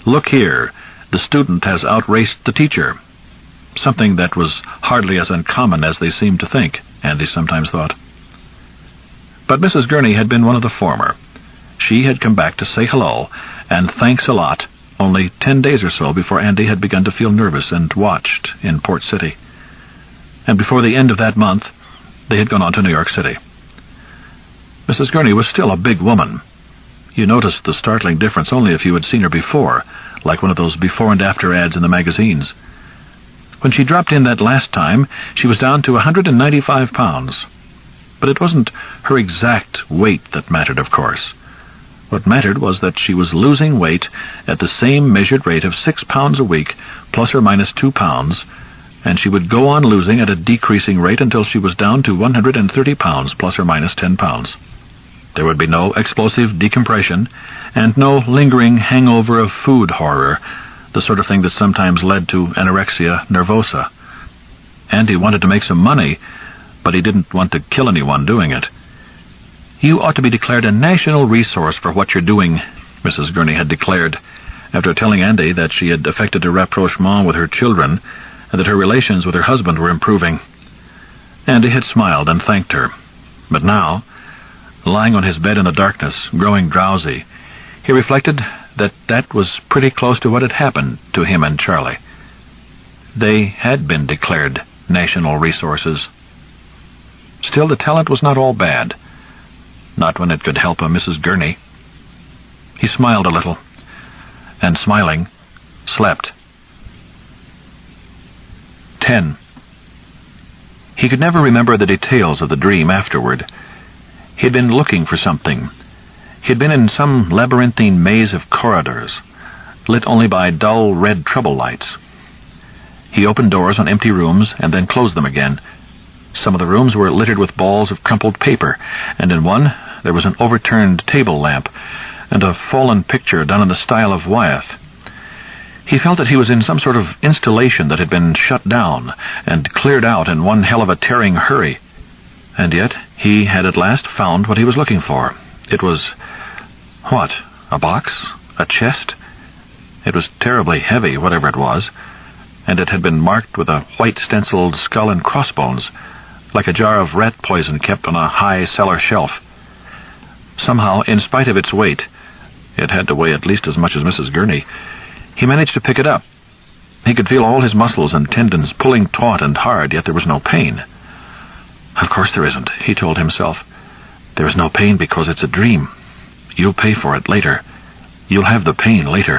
"Look here, the student has outraced the teacher." Something that was hardly as uncommon as they seemed to think, Andy sometimes thought. But Mrs. Gurney had been one of the former. She had come back to say hello, and thanks a lot, only 10 days or so before Andy had begun to feel nervous and watched in Port City. And before the end of that month, they had gone on to New York City. Mrs. Gurney was still a big woman. You noticed the startling difference only if you had seen her before, like one of those before and after ads in the magazines. When she dropped in that last time, she was down to 195 pounds. But it wasn't her exact weight that mattered, of course. What mattered was that she was losing weight at the same measured rate of 6 pounds a week, plus or minus 2 pounds, and she would go on losing at a decreasing rate until she was down to 130 pounds, plus or minus 10 pounds. There would be no explosive decompression, and no lingering hangover of food horror, the sort of thing that sometimes led to anorexia nervosa. Andy wanted to make some money, but he didn't want to kill anyone doing it. "You ought to be declared a national resource for what you're doing," Mrs. Gurney had declared, after telling Andy that she had effected a rapprochement with her children and that her relations with her husband were improving. Andy had smiled and thanked her. But now, lying on his bed in the darkness, growing drowsy, he reflected that that was pretty close to what had happened to him and Charlie. They had been declared national resources. Still, the talent was not all bad. Not when it could help a Mrs. Gurney. He smiled a little, and smiling, slept. 10. He could never remember the details of the dream afterward. He had been looking for something. He had been in some labyrinthine maze of corridors, lit only by dull red trouble lights. He opened doors on empty rooms and then closed them again. Some of the rooms were littered with balls of crumpled paper, and in one there was an overturned table lamp and a fallen picture done in the style of Wyeth. He felt that he was in some sort of installation that had been shut down and cleared out in one hell of a tearing hurry. And yet he had at last found what he was looking for. It was... what? A box? A chest? It was terribly heavy, whatever it was, and it had been marked with a white stenciled skull and crossbones, like a jar of rat poison kept on a high cellar shelf. Somehow, in spite of its weight, it had to weigh at least as much as Mrs. Gurney, he managed to pick it up. He could feel all his muscles and tendons pulling taut and hard, yet there was no pain. "Of course there isn't," he told himself. "There is no pain because it's a dream. You'll pay for it later. You'll have the pain later."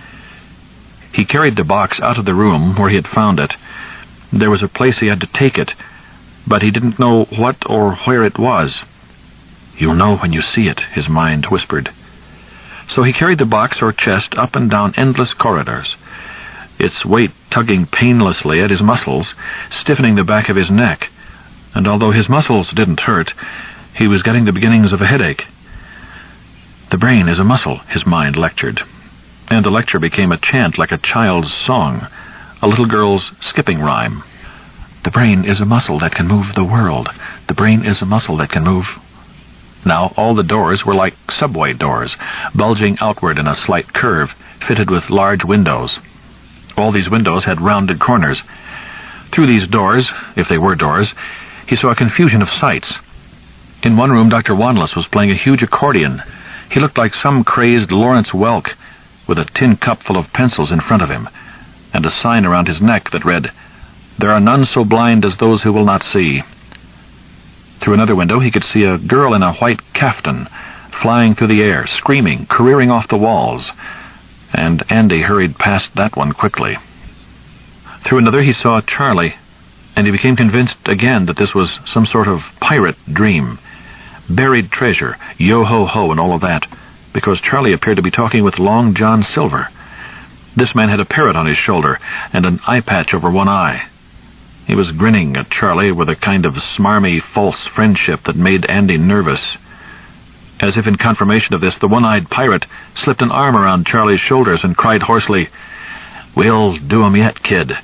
He carried the box out of the room where he had found it. There was a place he had to take it, but he didn't know what or where it was. "You'll know when you see it," his mind whispered. So he carried the box or chest up and down endless corridors, its weight tugging painlessly at his muscles, stiffening the back of his neck, and although his muscles didn't hurt, he was getting the beginnings of a headache. "The brain is a muscle," his mind lectured, and the lecture became a chant like a child's song, a little girl's skipping rhyme. "The brain is a muscle that can move the world. The brain is a muscle that can move..." Now all the doors were like subway doors, bulging outward in a slight curve, fitted with large windows. All these windows had rounded corners. Through these doors, if they were doors, he saw a confusion of sights. In one room, Dr. Wanless was playing a huge accordion. He looked like some crazed Lawrence Welk, with a tin cup full of pencils in front of him, and a sign around his neck that read, "There are none so blind as those who will not see." Through another window he could see a girl in a white caftan, flying through the air, screaming, careering off the walls, and Andy hurried past that one quickly. Through another he saw Charlie, and he became convinced again that this was some sort of pirate dream. Buried treasure, yo-ho-ho and all of that, because Charlie appeared to be talking with Long John Silver. This man had a parrot on his shoulder and an eye patch over one eye. He was grinning at Charlie with a kind of smarmy, false friendship that made Andy nervous. As if in confirmation of this, the one-eyed pirate slipped an arm around Charlie's shoulders and cried hoarsely, "We'll do 'em yet, kid."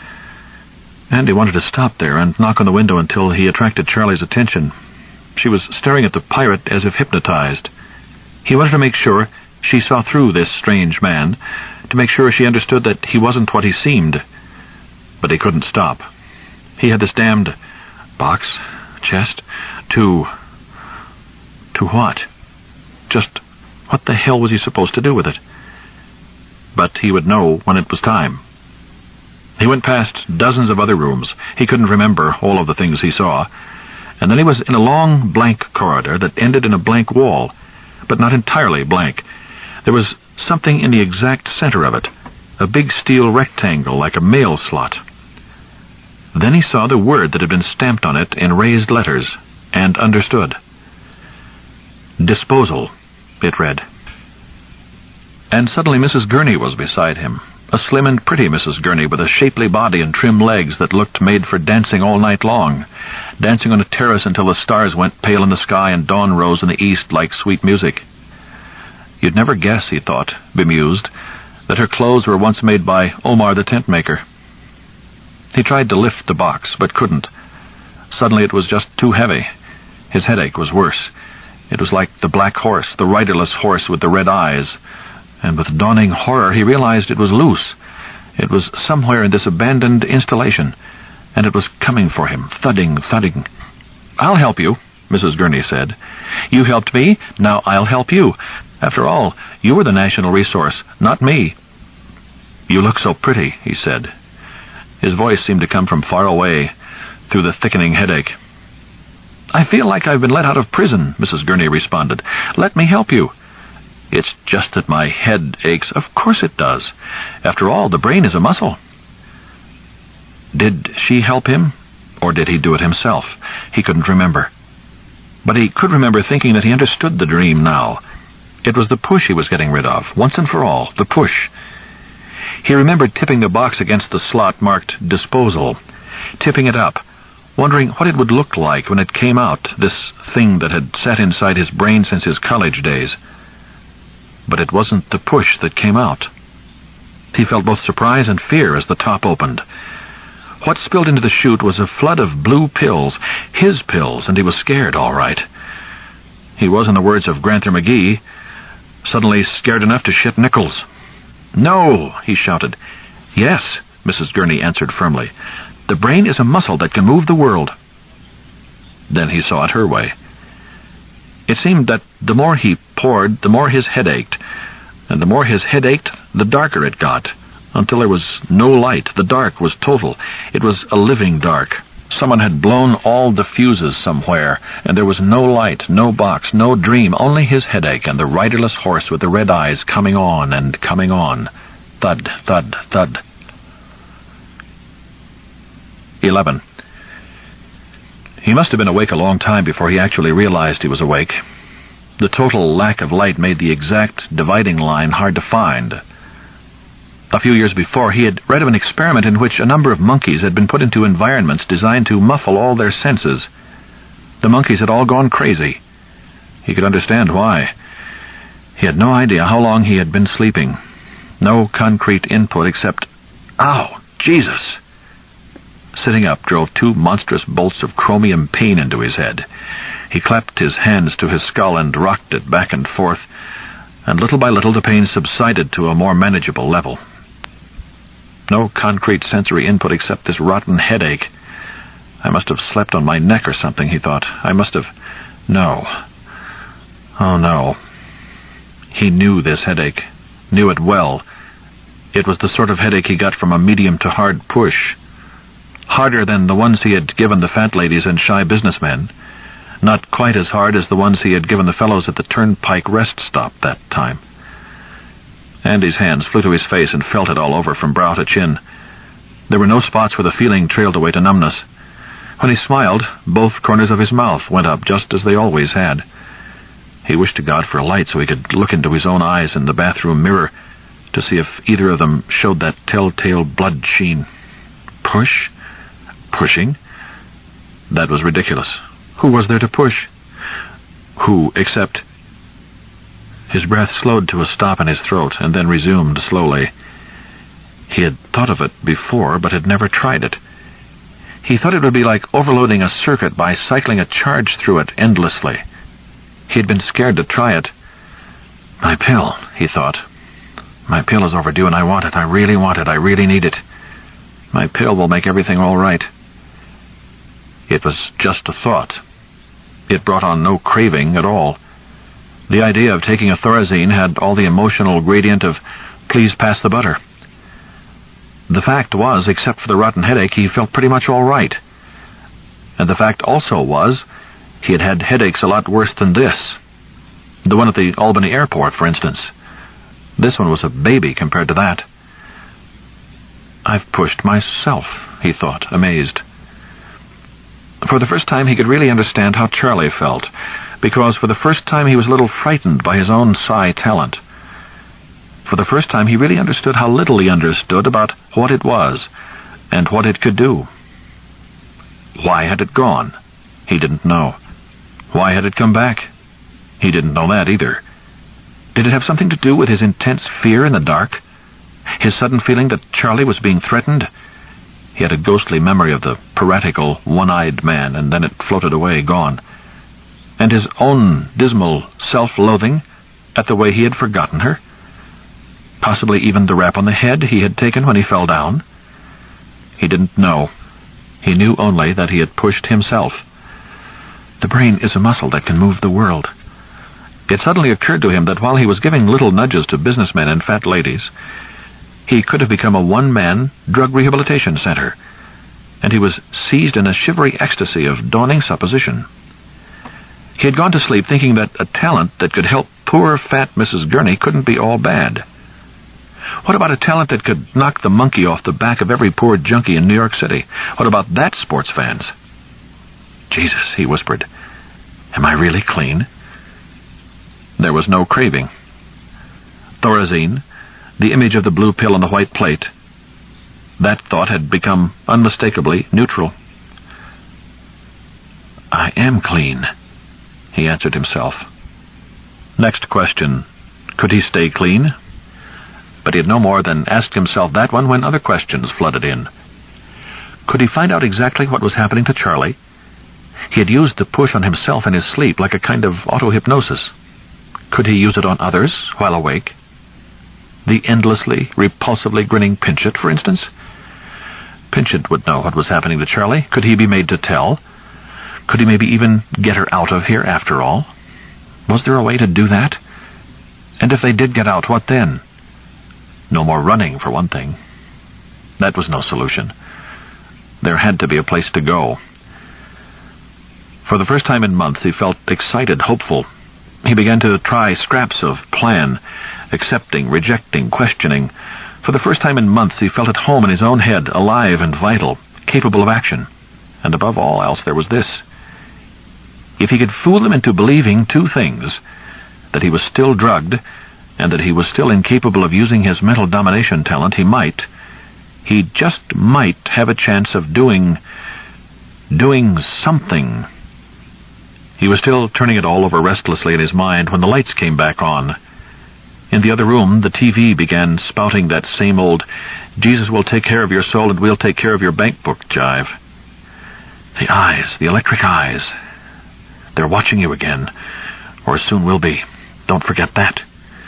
Andy wanted to stop there and knock on the window until he attracted Charlie's attention. She was staring at the pirate as if hypnotized. He wanted to make sure she saw through this strange man, to make sure she understood that he wasn't what he seemed. But he couldn't stop. He had this damned box, chest, to what? Just what the hell was he supposed to do with it? But he would know when it was time. He went past dozens of other rooms. He couldn't remember all of the things he saw. And then he was in a long, blank corridor that ended in a blank wall, but not entirely blank. There was something in the exact center of it, a big steel rectangle like a mail slot. Then he saw the word that had been stamped on it in raised letters, and understood. Disposal, it read. And suddenly Mrs. Gurney was beside him, a slim and pretty Mrs. Gurney with a shapely body and trim legs that looked made for dancing all night long, dancing on a terrace until the stars went pale in the sky and dawn rose in the east like sweet music. You'd never guess, he thought, bemused, that her clothes were once made by Omar the tent maker. He tried to lift the box, but couldn't. Suddenly it was just too heavy. His headache was worse. It was like the black horse, the riderless horse with the red eyes. And with dawning horror he realized it was loose. It was somewhere in this abandoned installation, and it was coming for him, thudding, thudding. "I'll help you," Mrs. Gurney said. "You helped me, now I'll help you. After all, you were the national resource, not me." "You look so pretty," he said. His voice seemed to come from far away, through the thickening headache. "I feel like I've been let out of prison," Mrs. Gurney responded. "Let me help you." "It's just that my head aches." "Of course it does. After all, the brain is a muscle." Did she help him, or did he do it himself? He couldn't remember. But he could remember thinking that he understood the dream now. It was the push he was getting rid of, once and for all, the push. He remembered tipping the box against the slot marked disposal, tipping it up, wondering what it would look like when it came out, this thing that had sat inside his brain since his college days. But it wasn't the push that came out. He felt both surprise and fear as the top opened. What spilled into the chute was a flood of blue pills, his pills, and he was scared, all right. He was, in the words of Granther McGee, suddenly scared enough to shit nickels. "No!" he shouted. "Yes," Mrs. Gurney answered firmly. "The brain is a muscle that can move the world." Then he saw it her way. It seemed that the more he poured, the more his head ached, and the more his head ached, the darker it got, until there was no light. The dark was total. It was a living dark. Someone had blown all the fuses somewhere, and there was no light, no box, no dream, only his headache and the riderless horse with the red eyes coming on and coming on. Thud, thud, thud. 11. He must have been awake a long time before he actually realized he was awake. The total lack of light made the exact dividing line hard to find. A few years before, he had read of an experiment in which a number of monkeys had been put into environments designed to muffle all their senses. The monkeys had all gone crazy. He could understand why. He had no idea how long he had been sleeping. No concrete input except, "Ow, Jesus!" Sitting up drove two monstrous bolts of chromium pain into his head. He clapped his hands to his skull and rocked it back and forth, and little by little the pain subsided to a more manageable level. No concrete sensory input except this rotten headache. I must have slept on my neck or something, he thought. I must have... No. Oh, no. He knew this headache. Knew it well. It was the sort of headache he got from a medium to hard push. Harder than the ones he had given the fat ladies and shy businessmen. Not quite as hard as the ones he had given the fellows at the Turnpike rest stop that time. Andy's hands flew to his face and felt it all over from brow to chin. There were no spots where the feeling trailed away to numbness. When he smiled, both corners of his mouth went up just as they always had. He wished to God for a light so he could look into his own eyes in the bathroom mirror to see if either of them showed that telltale blood sheen. Push? Pushing? That was ridiculous. Who was there to push? Who, except... His breath slowed to a stop in his throat and then resumed slowly. He had thought of it before, but had never tried it. He thought it would be like overloading a circuit by cycling a charge through it endlessly. He had been scared to try it. My pill, he thought. My pill is overdue and I want it. I really want it. I really need it. My pill will make everything all right. It was just a thought. It brought on no craving at all. The idea of taking a Thorazine had all the emotional gradient of, please pass the butter. The fact was, except for the rotten headache, he felt pretty much all right. And the fact also was, he had had headaches a lot worse than this. The one at the Albany airport, for instance. This one was a baby compared to that. I've pushed myself, he thought, amazed. For the first time he could really understand how Charlie felt, because for the first time he was a little frightened by his own psi talent. For the first time he really understood how little he understood about what it was and what it could do. Why had it gone? He didn't know. Why had it come back? He didn't know that either. Did it have something to do with his intense fear in the dark? His sudden feeling that Charlie was being threatened? He had a ghostly memory of the piratical, one-eyed man, and then it floated away, gone. And his own dismal self-loathing at the way he had forgotten her? Possibly even the rap on the head he had taken when he fell down? He didn't know. He knew only that he had pushed himself. The brain is a muscle that can move the world. It suddenly occurred to him that while he was giving little nudges to businessmen and fat ladies, he could have become a one-man drug rehabilitation center, and he was seized in a shivery ecstasy of dawning supposition. He had gone to sleep thinking that a talent that could help poor fat Mrs. Gurney couldn't be all bad. What about a talent that could knock the monkey off the back of every poor junkie in New York City? What about that, sports fans? Jesus, he whispered, am I really clean? There was no craving. Thorazine, the image of the blue pill on the white plate, that thought had become unmistakably neutral. I am clean, he answered himself. Next question, could he stay clean? But he had no more than asked himself that one when other questions flooded in. Could he find out exactly what was happening to Charlie? He had used the push on himself in his sleep like a kind of auto-hypnosis. Could he use it on others while awake? The endlessly, repulsively grinning Pinchot, for instance? Pinchot would know what was happening to Charlie. Could he be made to tell? Could he maybe even get her out of here after all? Was there a way to do that? And if they did get out, what then? No more running, for one thing. That was no solution. There had to be a place to go. For the first time in months, he felt excited, hopeful. He began to try scraps of plan, accepting, rejecting, questioning. For the first time in months, he felt at home in his own head, alive and vital, capable of action. And above all else, there was this. If he could fool them into believing two things, that he was still drugged, and that he was still incapable of using his mental domination talent, he just might have a chance of doing something. He was still turning it all over restlessly in his mind when the lights came back on. In the other room, the TV began spouting that same old, Jesus will take care of your soul and we'll take care of your bank book jive. The eyes, the electric eyes. They're watching you again, or soon will be. Don't forget that.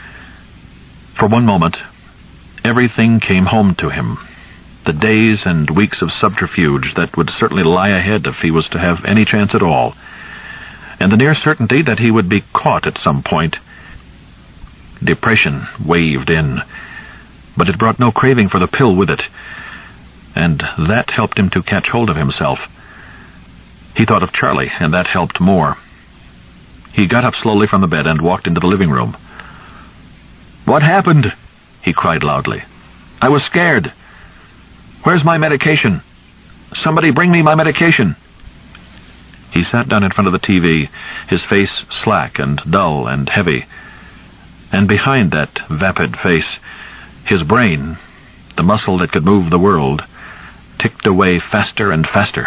For one moment, everything came home to him. The days and weeks of subterfuge that would certainly lie ahead if he was to have any chance at all. And the near certainty that he would be caught at some point. Depression waved in, but it brought no craving for the pill with it, and that helped him to catch hold of himself. He thought of Charlie, and that helped more. He got up slowly from the bed and walked into the living room. "What happened?" he cried loudly. "I was scared. Where's my medication? Somebody bring me my medication." He sat down in front of the TV, his face slack and dull and heavy. And behind that vapid face, his brain, the muscle that could move the world, ticked away faster and faster.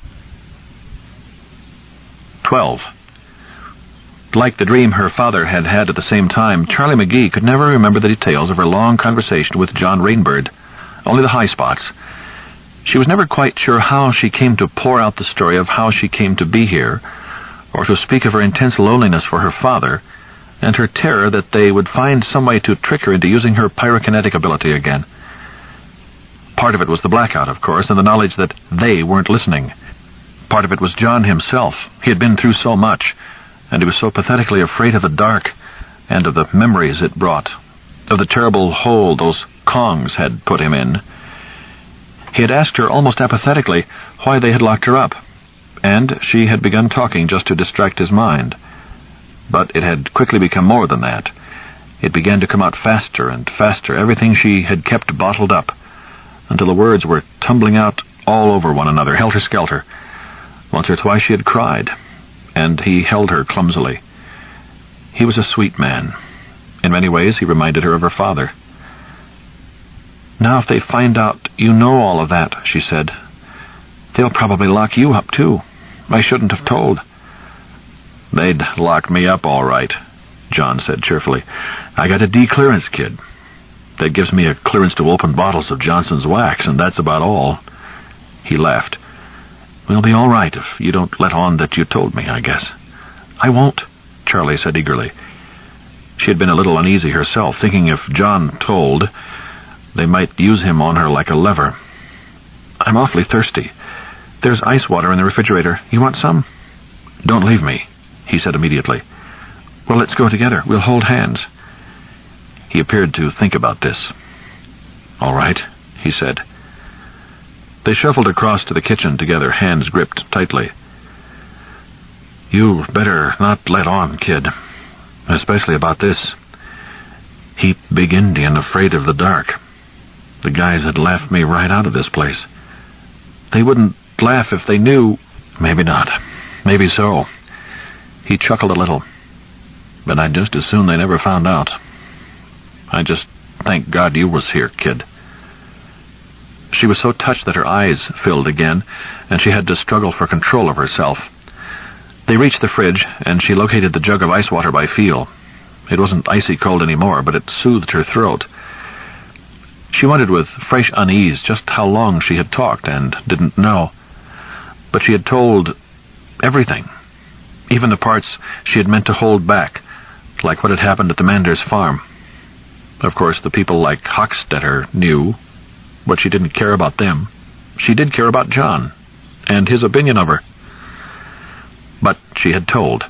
12. Like the dream her father had had at the same time, Charlie McGee could never remember the details of her long conversation with John Rainbird, only the high spots. She was never quite sure how she came to pour out the story of how she came to be here, or to speak of her intense loneliness for her father, and her terror that they would find some way to trick her into using her pyrokinetic ability again. Part of it was the blackout, of course, and the knowledge that they weren't listening. Part of it was John himself. He had been through so much, and he was so pathetically afraid of the dark, and of the memories it brought, of the terrible hole those Kongs had put him in. He had asked her almost apathetically why they had locked her up, and she had begun talking just to distract his mind. But it had quickly become more than that. It began to come out faster and faster, everything she had kept bottled up, until the words were tumbling out all over one another, helter-skelter. Once or twice she had cried, and he held her clumsily. He was a sweet man. In many ways he reminded her of her father. "Now if they find out you know all of that," she said, "they'll probably lock you up too. I shouldn't have told." "They'd lock me up all right," John said cheerfully. "I got a D clearance, kid. That gives me a clearance to open bottles of Johnson's wax, and that's about all." He laughed. "We'll be all right if you don't let on that you told me, I guess." "I won't," Charlie said eagerly. She had been a little uneasy herself, thinking if John told, they might use him on her like a lever. "I'm awfully thirsty. There's ice water in the refrigerator. You want some?" "Don't leave me," he said immediately. "Well, let's go together. We'll hold hands." He appeared to think about this. "All right," he said. They shuffled across to the kitchen together, hands gripped tightly. "You better not let on, kid. Especially about this. Heap big Indian afraid of the dark. The guys had laughed me right out of this place." "They wouldn't laugh if they knew." "Maybe not. Maybe so." He chuckled a little. "But I'd just as soon they never found out. I just thank God you was here, kid." She was so touched that her eyes filled again, and she had to struggle for control of herself. They reached the fridge, and she located the jug of ice water by feel. It wasn't icy cold anymore, but it soothed her throat. She wondered with fresh unease just how long she had talked and didn't know. But she had told everything, even the parts she had meant to hold back, like what had happened at the Manders farm. Of course, the people like Hochstetter knew, but she didn't care about them. She did care about John, and his opinion of her. But she had told.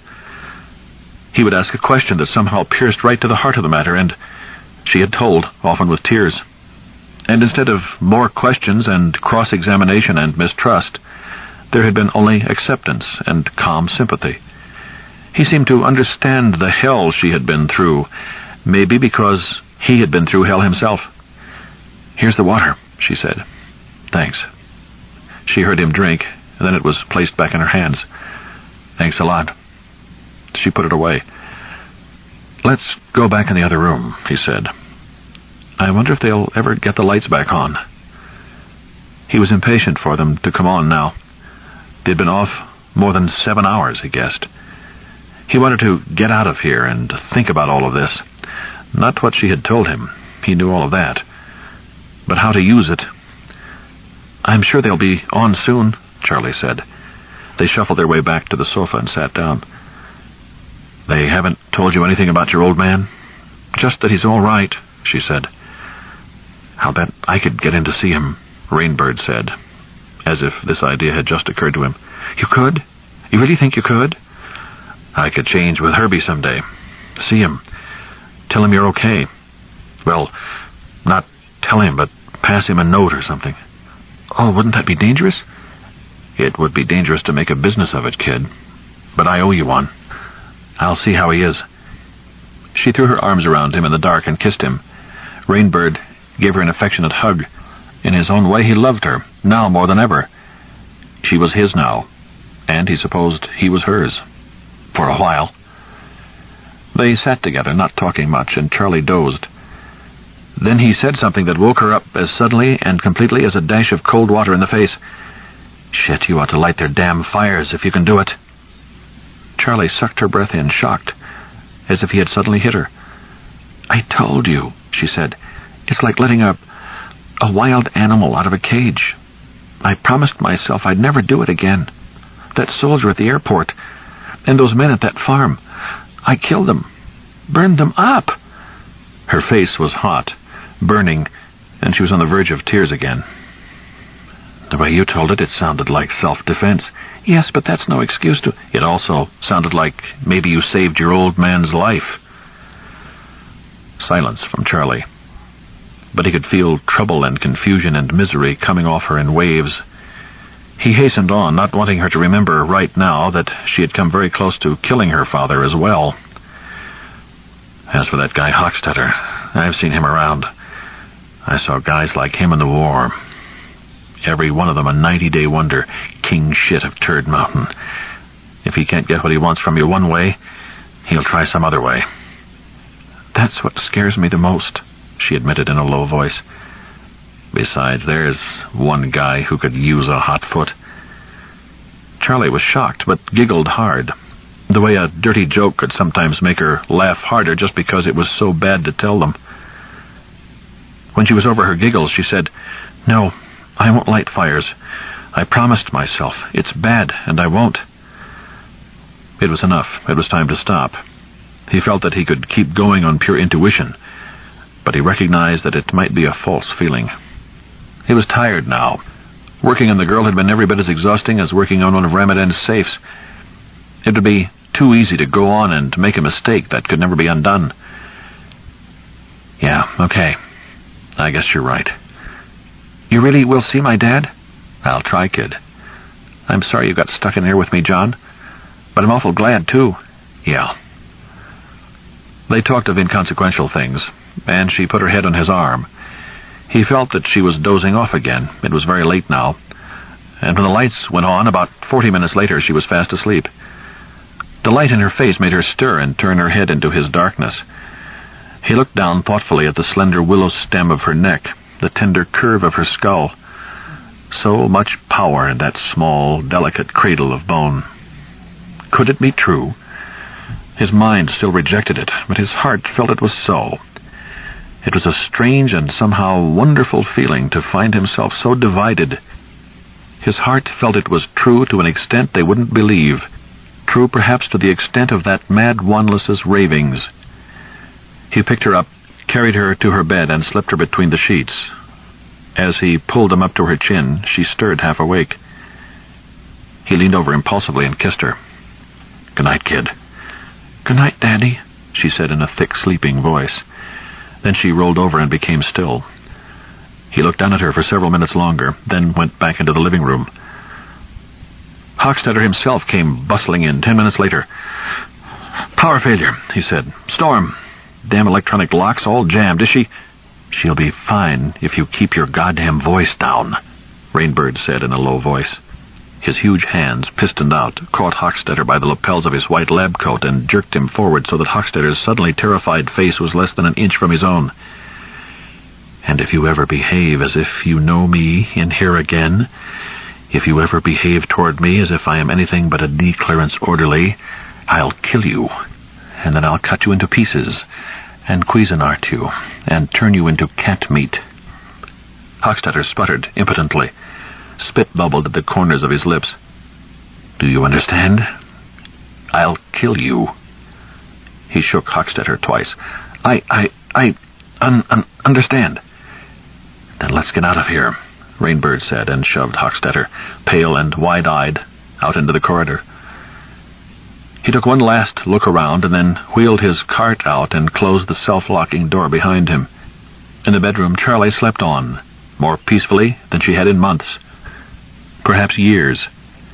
He would ask a question that somehow pierced right to the heart of the matter, and she had told, often with tears. And instead of more questions and cross-examination and mistrust, there had been only acceptance and calm sympathy. He seemed to understand the hell she had been through, maybe because he had been through hell himself. "Here's the water," she said. "Thanks." She heard him drink, and then it was placed back in her hands. "Thanks a lot." She put it away. "Let's go back in the other room," he said. "I wonder if they'll ever get the lights back on." He was impatient for them to come on now. They'd been off more than 7 hours, he guessed. He wanted to get out of here and think about all of this. Not what she had told him. He knew all of that. But how to use it. "I'm sure they'll be on soon," Charlie said. They shuffled their way back to the sofa and sat down. "They haven't told you anything about your old man?" "Just that he's all right," she said. "I'll bet I could get in to see him," Rainbird said, as if this idea had just occurred to him. "You could? You really think you could?" "I could change with Herbie someday. See him. Tell him you're okay. Well, not tell him, but pass him a note or something." "Oh, wouldn't that be dangerous?" "It would be dangerous to make a business of it, kid. But I owe you one. I'll see how he is." She threw her arms around him in the dark and kissed him. Rainbird gave her an affectionate hug. In his own way he loved her, now more than ever. She was his now, and he supposed he was hers. For a while. They sat together, not talking much, and Charlie dozed. Then he said something that woke her up as suddenly and completely as a dash of cold water in the face. "Shit, you ought to light their damn fires if you can do it." Charlie sucked her breath in, shocked, as if he had suddenly hit her. "I told you," she said. "It's like letting a wild animal out of a cage. I promised myself I'd never do it again. That soldier at the airport, and those men at that farm, I killed them. burned them up." Her face was hot, burning, and she was on the verge of tears again. "The way you told it, it sounded like self-defense." "Yes, but that's no excuse to—" "It also sounded like maybe you saved your old man's life." Silence from Charlie. But he could feel trouble and confusion and misery coming off her in waves. He hastened on, not wanting her to remember right now that she had come very close to killing her father as well. "As for that guy Hochstetter, I've seen him around. I saw guys like him in the war. Every one of them a 90-day wonder, king shit of Turd Mountain. If he can't get what he wants from you one way, he'll try some other way." "That's what scares me the most," she admitted in a low voice. "Besides, there's one guy who could use a hot foot." Charlie was shocked, but giggled hard, the way a dirty joke could sometimes make her laugh harder just because it was so bad to tell them. When she was over her giggles, she said, "No, I won't light fires. I promised myself. It's bad, and I won't." It was enough. It was time to stop. He felt that he could keep going on pure intuition, but he recognized that it might be a false feeling. He was tired now. Working on the girl had been every bit as exhausting as working on one of Ramadan's safes. It would be too easy to go on and make a mistake that could never be undone. "Yeah, okay. I guess you're right." "You really will see my dad?" "I'll try, kid." "I'm sorry you got stuck in here with me, John. But I'm awful glad, too." "Yeah." They talked of inconsequential things, and she put her head on his arm. He felt that she was dozing off again. It was very late now, and when the lights went on, about 40 minutes later, she was fast asleep. The light in her face made her stir and turn her head into his darkness. He looked down thoughtfully at the slender willow stem of her neck, the tender curve of her skull. So much power in that small, delicate cradle of bone. Could it be true? His mind still rejected it, but his heart felt it was so. It was a strange and somehow wonderful feeling to find himself so divided. His heart felt it was true to an extent they wouldn't believe, true perhaps to the extent of that mad Wanless's ravings. He picked her up, carried her to her bed, and slipped her between the sheets. As he pulled them up to her chin, she stirred half awake. He leaned over impulsively and kissed her. "Good night, kid." "Good night, Daddy," she said in a thick, sleeping voice. Then she rolled over and became still. He looked down at her for several minutes longer, then went back into the living room. Hochstetter himself came bustling in 10 minutes later. "Power failure," he said. "Storm. Damn electronic locks all jammed. Is she—" "She'll be fine if you keep your goddamn voice down," Rainbird said in a low voice. His huge hands, pistoned out, caught Hochstetter by the lapels of his white lab coat and jerked him forward so that Hochstetter's suddenly terrified face was less than an inch from his own. "And if you ever behave as if you know me in here again, if you ever behave toward me as if I am anything but a declarence orderly, I'll kill you, and then I'll cut you into pieces, and Cuisinart you, and turn you into cat meat." Hochstetter sputtered impotently. Spit bubbled at the corners of his lips. "Do you understand? I'll kill you." He shook Hochstetter twice. I understand." "Then let's get out of here," Rainbird said, and shoved Hochstetter, pale and wide-eyed, out into the corridor. He took one last look around and then wheeled his cart out and closed the self-locking door behind him. In the bedroom, Charlie slept on, more peacefully than she had in months. Perhaps years.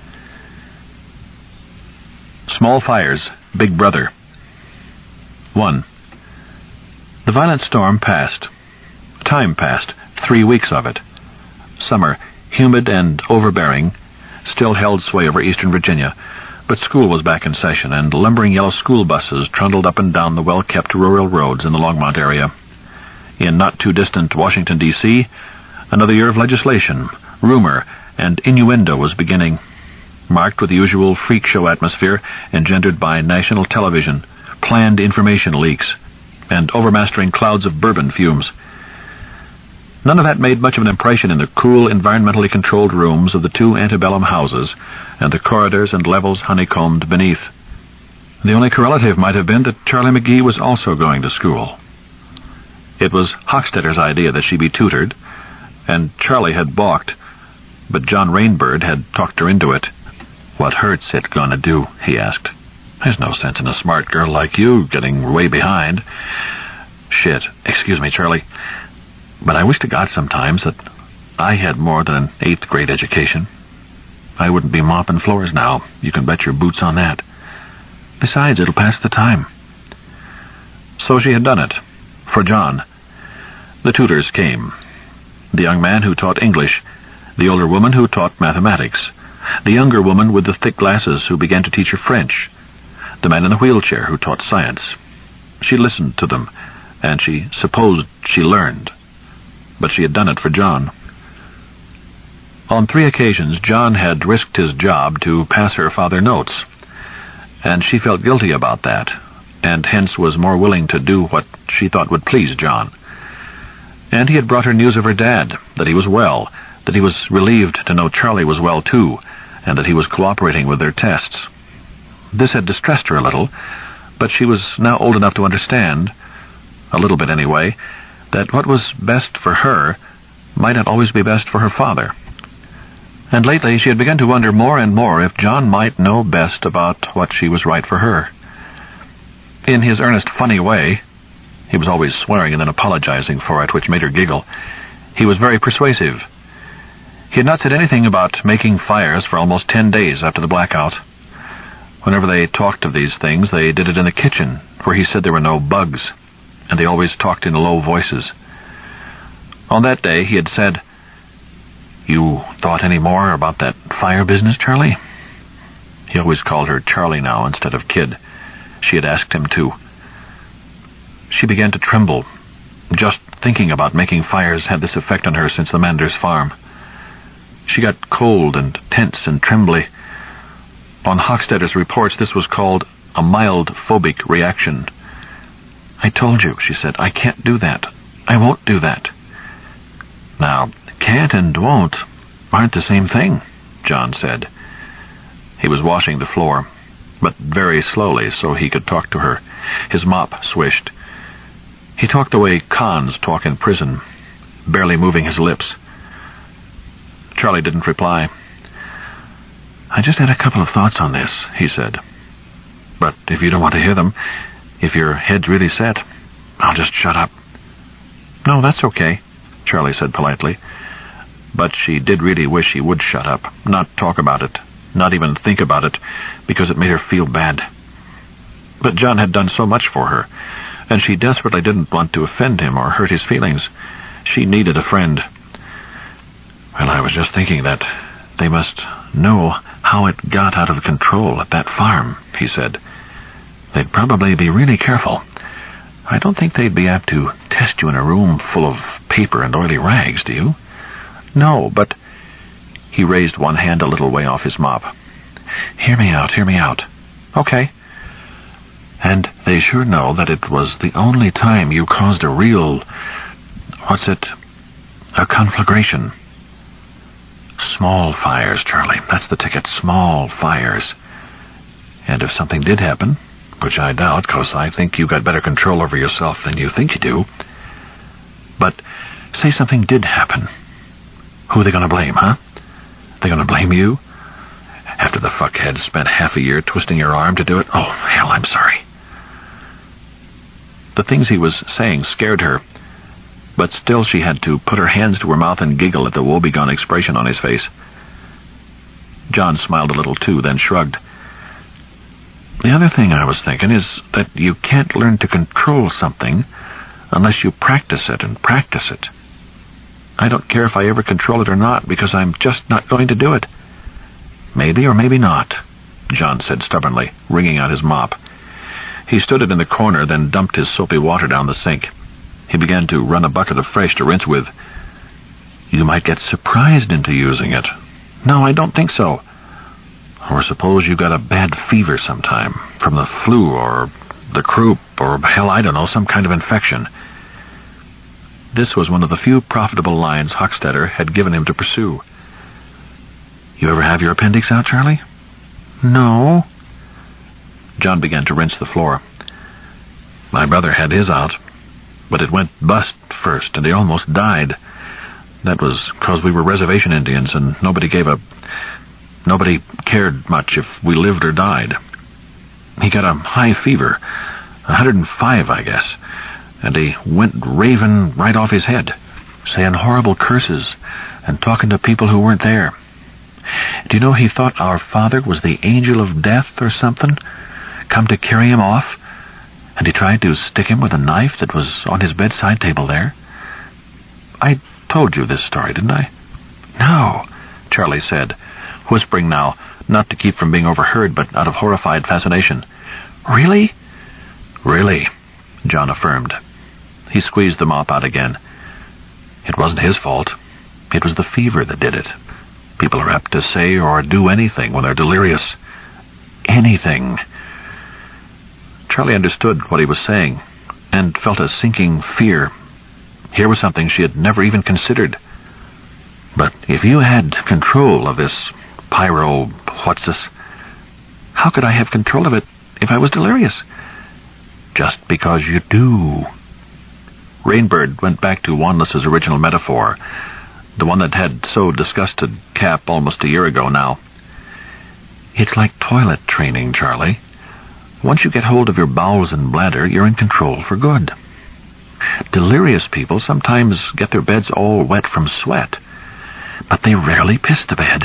Small fires, Big Brother. 1. The violent storm passed. Time passed, 3 weeks of it. Summer, humid and overbearing, still held sway over eastern Virginia, but school was back in session, and lumbering yellow school buses trundled up and down the well-kept rural roads in the Longmont area. In not-too-distant Washington, D.C., another year of legislation, rumor, and innuendo was beginning, marked with the usual freak show atmosphere engendered by national television, planned information leaks, and overmastering clouds of bourbon fumes. None of that made much of an impression in the cool, environmentally controlled rooms of the 2 antebellum houses and the corridors and levels honeycombed beneath. The only correlative might have been that Charlie McGee was also going to school. It was Hochstetter's idea that she be tutored, and Charlie had balked, but John Rainbird had talked her into it. "What hurt's it gonna do?" he asked. "There's no sense in a smart girl like you getting way behind." "Shit. Excuse me, Charlie. But I wish to God sometimes that I had more than an 8th grade education. I wouldn't be mopping floors now. You can bet your boots on that. Besides, it'll pass the time." So she had done it. For John. The tutors came. The young man who taught English, the older woman who taught mathematics, the younger woman with the thick glasses who began to teach her French, the man in the wheelchair who taught science. She listened to them, and she supposed she learned. But she had done it for John. On 3 occasions, John had risked his job to pass her father notes, and she felt guilty about that, and hence was more willing to do what she thought would please John. And he had brought her news of her dad, that he was well, that he was relieved to know Charlie was well too, and that he was cooperating with their tests. This had distressed her a little, but she was now old enough to understand, a little bit anyway, that what was best for her might not always be best for her father. And lately she had begun to wonder more and more if John might know best about what she was right for her. In his earnest, funny way, he was always swearing and then apologizing for it, which made her giggle, he was very persuasive. He had not said anything about making fires for almost 10 days after the blackout. Whenever they talked of these things, they did it in the kitchen, where he said there were no bugs, and they always talked in low voices. On that day he had said, "You thought any more about that fire business, Charlie?" He always called her Charlie now instead of Kid. She had asked him to. She began to tremble. Just thinking about making fires had this effect on her since the Manders farm. She got cold and tense and trembly. On Hochstetter's reports, this was called a mild phobic reaction. "I told you," she said, "I can't do that. I won't do that." Now, can't and won't aren't the same thing, John said. He was washing the floor, but very slowly so he could talk to her. His mop swished. He talked the way cons talk in prison, barely moving his lips. Charlie didn't reply. "I just had a couple of thoughts on this," he said. "But if you don't want to hear them, if your head's really set, I'll just shut up." "No, that's okay," Charlie said politely. But she did really wish he would shut up, not talk about it, not even think about it, because it made her feel bad. But John had done so much for her, and she desperately didn't want to offend him or hurt his feelings. She needed a friend. "Well, I was just thinking that they must know how it got out of control at that farm," he said. "They'd probably be really careful. I don't think they'd be apt to test you in a room full of paper and oily rags, do you?" "No, but—" He raised one hand a little way off his mop. Hear me out. "Okay." "And they sure know that it was the only time you caused a real... a conflagration. Small fires, Charlie. That's the ticket. Small fires. And if something did happen, which I doubt, 'cause I think you got better control over yourself than you think you do. But say something did happen. Who are they going to blame, huh? They going to blame you? After the fuckhead spent half a year twisting your arm to do it? Oh, hell, I'm sorry." The things he was saying scared her, but still she had to put her hands to her mouth and giggle at the woebegone expression on his face. John smiled a little too, then shrugged. "The other thing I was thinking is that you can't learn to control something unless you practice it and practice it. I don't care if I ever control it or not, because I'm just not going to do it." "Maybe or maybe not," John said stubbornly, wringing out his mop. He stood it in the corner, then dumped his soapy water down the sink. He began to run a bucket of fresh to rinse with. "You might get surprised into using it." "No, I don't think so." "Or suppose you got a bad fever sometime, from the flu or the croup, or hell, I don't know, some kind of infection." This was one of the few profitable lines Hochstetter had given him to pursue. "You ever have your appendix out, Charlie?" "No." John began to rinse the floor. "My brother had his out, but it went bust first, and he almost died. That was because we were reservation Indians, and nobody cared much if we lived or died. He got a high fever, 105, I guess, and he went raving right off his head, saying horrible curses and talking to people who weren't there. Do you know he thought our father was the angel of death or something, come to carry him off, and he tried to stick him with a knife that was on his bedside table there? I told you this story, didn't I?" "No," Charlie said, whispering now, not to keep from being overheard, but out of horrified fascination. "Really?" "Really," John affirmed. He squeezed the mop out again. "It wasn't his fault. It was the fever that did it. People are apt to say or do anything when they're delirious. Anything." Charlie understood what he was saying, and felt a sinking fear. Here was something she had never even considered. "But if you had control of this what's-this, how could I have control of it if I was delirious?" "Just because you do." Rainbird went back to Wanless's original metaphor, the one that had so disgusted Cap almost a year ago now. "It's like toilet training, Charlie. Once you get hold of your bowels and bladder, you're in control for good. Delirious people sometimes get their beds all wet from sweat, but they rarely piss the bed."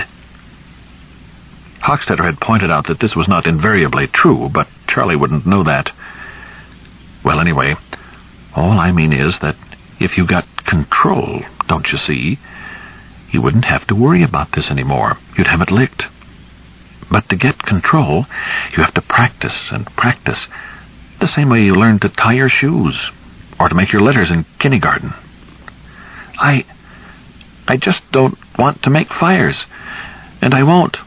Hochstetter had pointed out that this was not invariably true, but Charlie wouldn't know that. "Well, anyway, all I mean is that if you got control, don't you see, you wouldn't have to worry about this anymore. You'd have it licked. But to get control, you have to practice and practice, the same way you learn to tie your shoes or to make your letters in kindergarten." I just don't want to make fires, and I won't.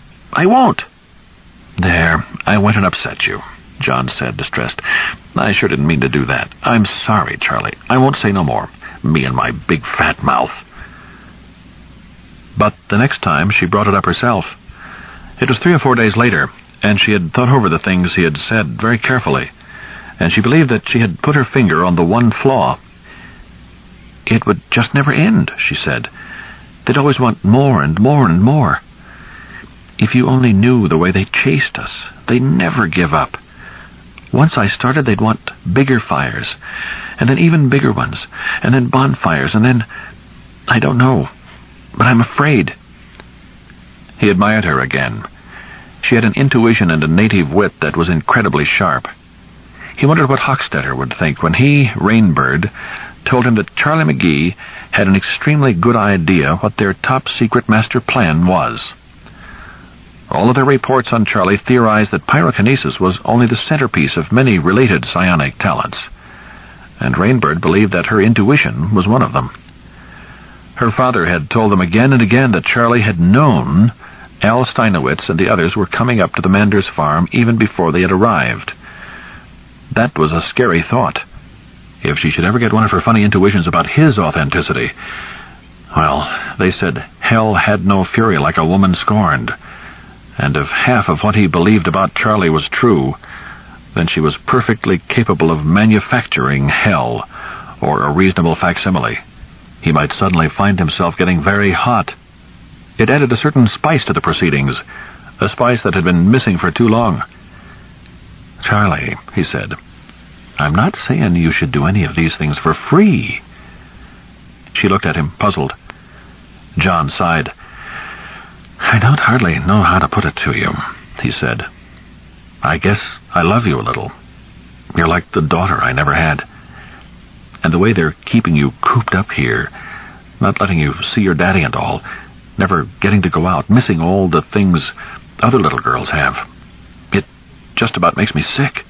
"There, I went and upset you," John said, distressed. "I sure didn't mean to do that. I'm sorry, Charlie. I won't say no more. Me and my big fat mouth." But the next time she brought it up herself. It was 3 or 4 days later, and she had thought over the things he had said very carefully, and she believed that she had put her finger on the one flaw. "It would just never end," she said. "They'd always want more and more and more. If you only knew the way they chased us, they never give up. Once I started, they'd want bigger fires, and then even bigger ones, and then bonfires, and then, I don't know, but I'm afraid." He admired her again. She had an intuition and a native wit that was incredibly sharp. He wondered what Hochstetter would think when he, Rainbird, told him that Charlie McGee had an extremely good idea what their top-secret master plan was. All of their reports on Charlie theorized that pyrokinesis was only the centerpiece of many related psionic talents, and Rainbird believed that her intuition was one of them. Her father had told them again and again that Charlie had known Al Steinowitz and the others were coming up to the Manders farm even before they had arrived. That was a scary thought. If she should ever get one of her funny intuitions about his authenticity, well, they said hell had no fury like a woman scorned, and if half of what he believed about Charlie was true, then she was perfectly capable of manufacturing hell, or a reasonable facsimile. He might suddenly find himself getting very hot. It added a certain spice to the proceedings, a spice that had been missing for too long. "Charlie," he said, "I'm not saying you should do any of these things for free." She looked at him, puzzled. John sighed. "I don't hardly know how to put it to you," he said. "I guess I love you a little. You're like the daughter I never had. And the way they're keeping you cooped up here, not letting you see your daddy and all, never getting to go out, missing all the things other little girls have, it just about makes me sick."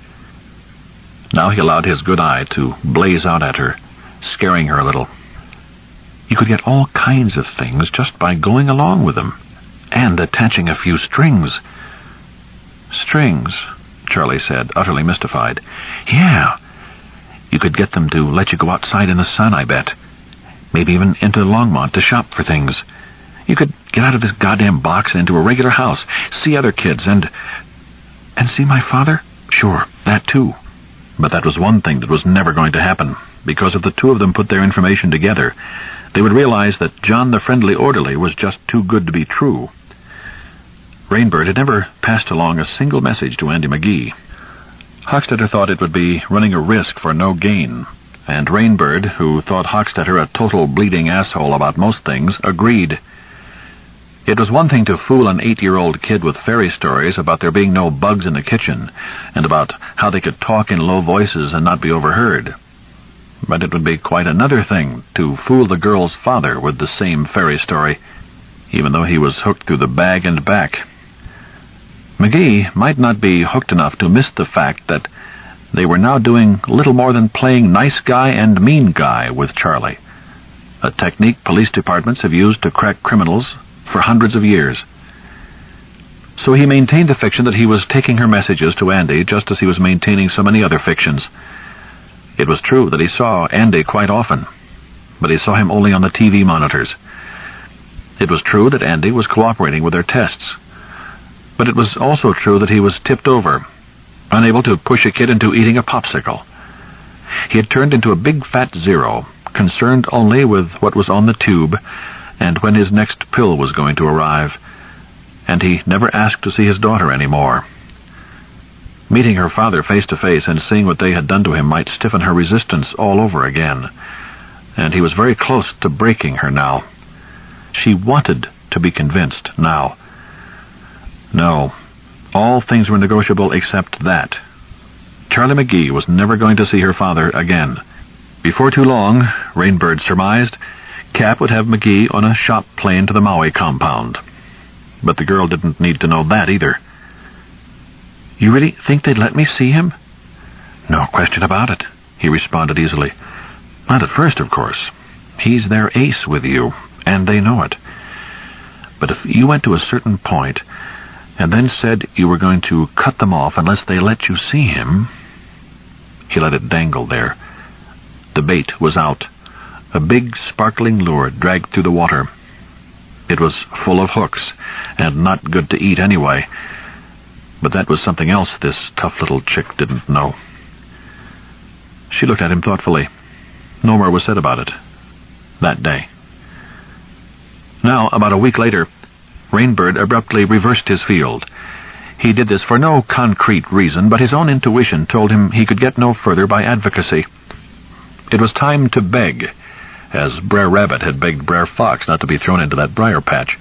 Now he allowed his good eye to blaze out at her, scaring her a little. "You could get all kinds of things just by going along with them, and attaching a few strings." "Strings?" Charlie said, utterly mystified. "Yeah. You could get them to let you go outside in the sun, I bet. Maybe even into Longmont to shop for things. You could get out of this goddamn box and into a regular house, see other kids, and see my father?" Sure, that too. But that was one thing that was never going to happen, because if the two of them put their information together, they would realize that John the Friendly Orderly was just too good to be true. Rainbird had never passed along a single message to Andy McGee. Hochstetter thought it would be running a risk for no gain, and Rainbird, who thought Hochstetter a total bleeding asshole about most things, agreed. It was one thing to fool an 8-year-old kid with fairy stories about there being no bugs in the kitchen, and about how they could talk in low voices and not be overheard. But it would be quite another thing to fool the girl's father with the same fairy story, even though he was hooked through the bag and back. McGee might not be hooked enough to miss the fact that they were now doing little more than playing nice guy and mean guy with Charlie, a technique police departments have used to crack criminals for hundreds of years. So he maintained the fiction that he was taking her messages to Andy just as he was maintaining so many other fictions. It was true that he saw Andy quite often, but he saw him only on the TV monitors. It was true that Andy was cooperating with their tests, but it was also true that he was tipped over, unable to push a kid into eating a popsicle. He had turned into a big fat zero, concerned only with what was on the tube and when his next pill was going to arrive, and he never asked to see his daughter anymore. Meeting her father face to face and seeing what they had done to him might stiffen her resistance all over again, and he was very close to breaking her now. She wanted to be convinced now. No, all things were negotiable except that. Charlie McGee was never going to see her father again. Before too long, Rainbird surmised, Cap would have McGee on a shop plane to the Maui compound. But the girl didn't need to know that either. "You really think they'd let me see him?" "No question about it," he responded easily. "Not at first, of course. He's their ace with you, and they know it. But if you went to a certain point and then said you were going to cut them off unless they let you see him..." He let it dangle there. The bait was out. A big, sparkling lure dragged through the water. It was full of hooks, and not good to eat anyway. But that was something else this tough little chick didn't know. She looked at him thoughtfully. No more was said about it that day. Now, about a week later, Rainbird abruptly reversed his field. He did this for no concrete reason, but his own intuition told him he could get no further by advocacy. It was time to beg, as Brer Rabbit had begged Brer Fox not to be thrown into that briar patch.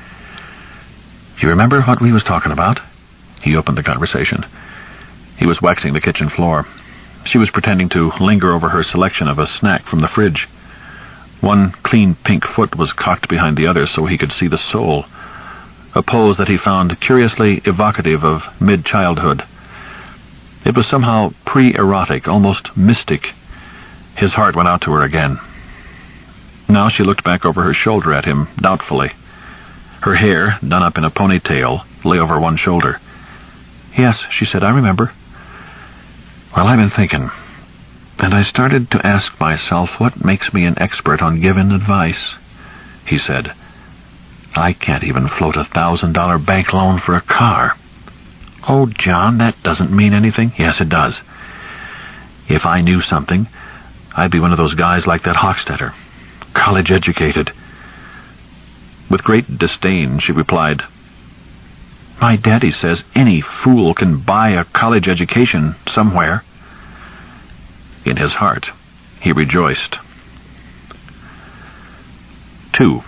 "You remember what we was talking about?" He opened the conversation. He was waxing the kitchen floor. She was pretending to linger over her selection of a snack from the fridge. One clean pink foot was cocked behind the other so he could see the sole, a pose that he found curiously evocative of mid-childhood. It was somehow pre-erotic, almost mystic. His heart went out to her again. Now she looked back over her shoulder at him, doubtfully. Her hair, done up in a ponytail, lay over one shoulder. "Yes," she said, "I remember." "Well, I've been thinking, and I started to ask myself what makes me an expert on giving advice," he said. "I can't even float $1,000 bank loan for a car." "Oh, John, that doesn't mean anything." "Yes, it does. If I knew something, I'd be one of those guys like that Hochstetter, college-educated." With great disdain, she replied, "My daddy says any fool can buy a college education somewhere." In his heart, he rejoiced. 2.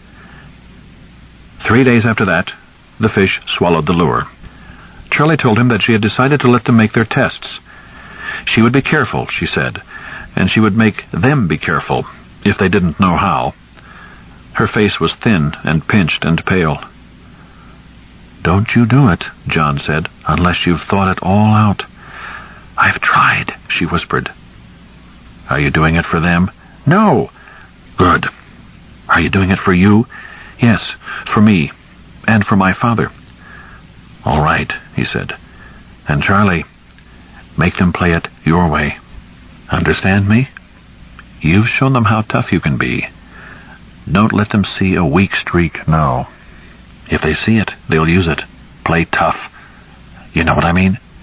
3 days after that, the fish swallowed the lure. Charlie told him that she had decided to let them make their tests. She would be careful, she said, and she would make them be careful, if they didn't know how. Her face was thin and pinched and pale. "Don't you do it," John said, "unless you've thought it all out." "I've tried," she whispered. "Are you doing it for them?" "No." "Good. Are you doing it for you?" "Yes, for me, and for my father." "All right," he said. "And Charlie, make them play it your way. Understand me? You've shown them how tough you can be. Don't let them see a weak streak, no. If they see it, they'll use it. Play tough. You know what I mean?"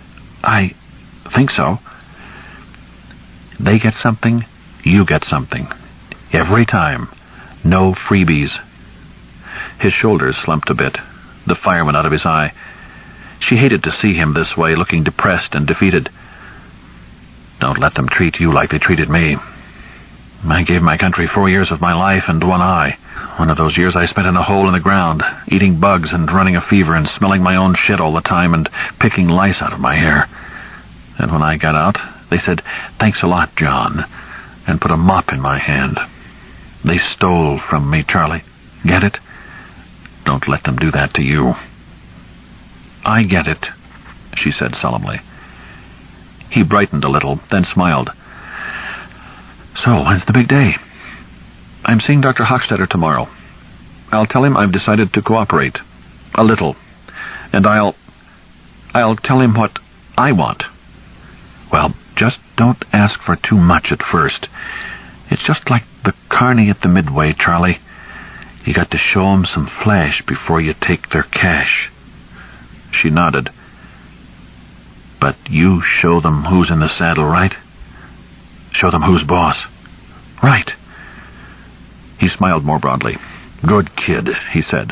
I think so. They get something, you get something. Every time. No freebies. His shoulders slumped a bit. The fire went out of his eye. She hated to see him this way, looking depressed and defeated. Don't let them treat you like they treated me. I gave my country 4 years of my life and one eye. One of those years I spent in a hole in the ground, eating bugs and running a fever and smelling my own shit all the time and picking lice out of my hair. And when I got out, they said, "Thanks a lot, John," and put a mop in my hand. They stole from me, Charlie. Get it? Don't let them do that to you. I get it, she said solemnly. He brightened a little, then smiled. So, when's the big day? I'm seeing Dr. Hochstetter tomorrow. I'll tell him I've decided to cooperate. A little. And I'll tell him what I want. Well, just don't ask for too much at first. It's just like the carny at the Midway, Charlie. You got to show 'em some flash before you take their cash. She nodded. But you show them who's in the saddle, right? Show them who's boss. Right. He smiled more broadly. Good kid, he said.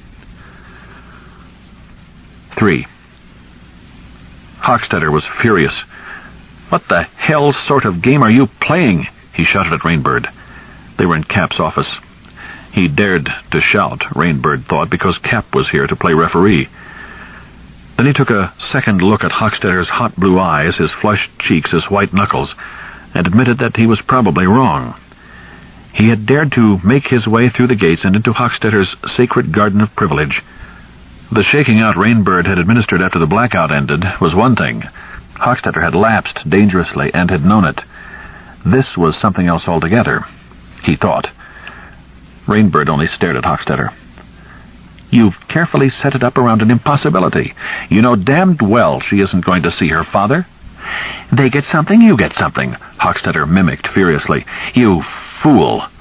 3. Hochstetter was furious. What the hell sort of game are you playing? He shouted at Rainbird. They were in Cap's office. He dared to shout, Rainbird thought, because Cap was here to play referee. Then he took a second look at Hochstetter's hot blue eyes, his flushed cheeks, his white knuckles, and admitted that he was probably wrong. He had dared to make his way through the gates and into Hochstetter's sacred garden of privilege. The shaking out Rainbird had administered after the blackout ended was one thing. Hochstetter had lapsed dangerously and had known it. This was something else altogether, he thought. Rainbird only stared at Hochstetter. You've carefully set it up around an impossibility. You know damned well she isn't going to see her father. They get something, you get something, Hochstetter mimicked furiously. You fool!